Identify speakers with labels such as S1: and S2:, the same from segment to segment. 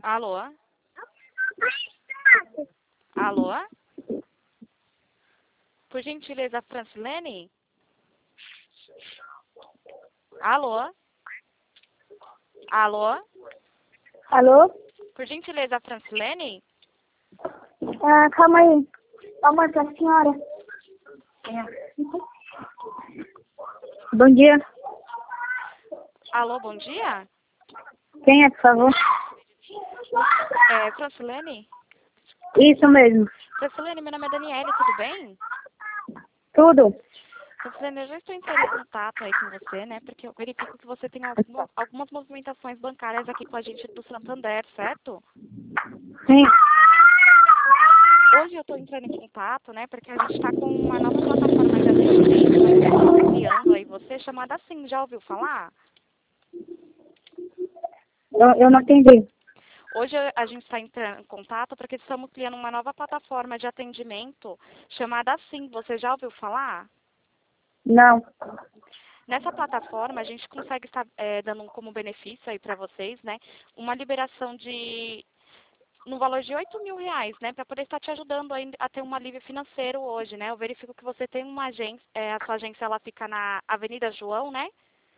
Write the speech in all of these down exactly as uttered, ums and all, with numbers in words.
S1: Alô? Alô? Por gentileza, Francilene? Alô? Alô?
S2: Alô?
S1: Por gentileza, Francilene?
S2: Ah, calma aí. Calma, a senhora. Bom dia.
S1: Alô, bom dia?
S2: Quem é, por favor?
S1: É, Francilene?
S2: Isso mesmo.
S1: Francilene, meu nome é Daniele, tudo bem?
S2: Tudo?
S1: Francilene, eu já estou entrando em contato aí com você, né? Porque eu verifico que você tem alguma, algumas movimentações bancárias aqui com a gente do Santander, certo?
S2: Sim.
S1: Hoje eu estou entrando em contato, né? Porque a gente está com uma nova plataforma de atendimento, né? Que a gente está criando aí você, chamada assim, já ouviu falar?
S2: Eu, eu não entendi.
S1: Hoje a gente está entrando em contato porque estamos criando uma nova plataforma de atendimento chamada assim. Você já ouviu falar?
S2: Não.
S1: Nessa plataforma a gente consegue estar é, dando como benefício aí para vocês, né? Uma liberação de no valor de oito mil reais, né? Para poder estar te ajudando a, a ter um alívio financeiro hoje, né? Eu verifico que você tem uma agência, é, a sua agência ela fica na Avenida João, né?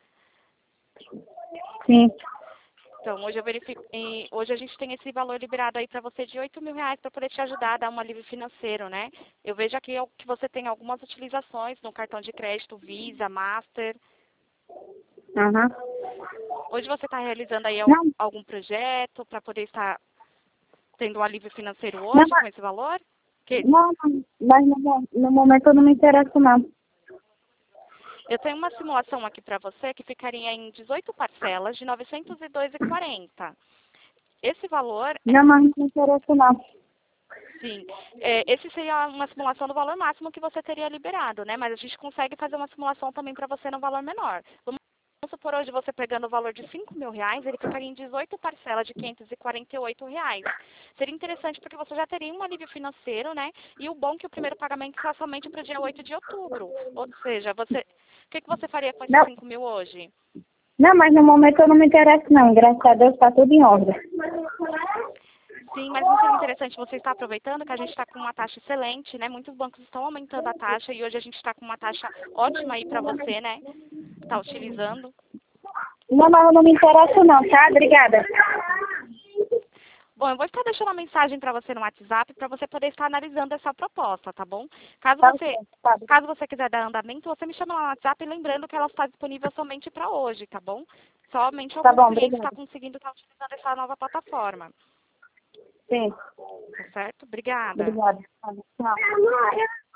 S2: Sim.
S1: Então, hoje eu verifico, e hoje a gente tem esse valor liberado aí para você de oito mil reais para poder te ajudar a dar um alívio financeiro, né? Eu vejo aqui que você tem algumas utilizações no cartão de crédito Visa, Master.
S2: Aham.
S1: Hoje você está realizando aí al-
S2: Não,
S1: algum projeto para poder estar tendo um alívio financeiro
S2: não,
S1: hoje com esse valor? Que
S2: não, não, mas no, no momento eu não me interesso, não.
S1: eu tenho uma simulação aqui para você que ficaria em dezoito parcelas de novecentos e dois reais e quarenta centavos. Esse valor
S2: Não, mas não me interesso, não.
S1: Sim, é, esse seria uma simulação do valor máximo que você teria liberado, né? Mas a gente consegue fazer uma simulação também para você no valor menor. Vamos supor hoje você pegando o valor de cinco mil reais, ele ficaria em dezoito parcelas de quinhentos e quarenta e oito reais. Seria interessante porque você já teria um alívio financeiro, né? E o bom é que o primeiro pagamento está somente para o dia oito de outubro. Ou seja, você, o que, que você faria com esses
S2: Não,
S1: cinco mil hoje?
S2: não, mas no momento eu não me interesso, não. Graças a Deus está tudo em ordem.
S1: Sim, mas não seria interessante você estar aproveitando que a gente está com uma taxa excelente, né? Muitos bancos estão aumentando a taxa e hoje a gente está com uma taxa ótima aí para você, né? Está utilizando.
S2: Não, mas eu não me interesso, não, tá? Obrigada.
S1: Bom, eu vou estar deixando uma mensagem para você no WhatsApp para você poder estar analisando essa proposta, tá bom? Caso
S2: Tá,
S1: você,
S2: tá,
S1: caso você quiser dar andamento, você me chama lá no WhatsApp lembrando que ela está disponível somente para hoje, tá bom? Somente
S2: tá
S1: alguns
S2: bom,
S1: clientes estão
S2: obrigada.
S1: conseguindo estar utilizando essa nova plataforma,
S2: Sim,
S1: tá certo? Obrigada.
S2: obrigada. Tchau.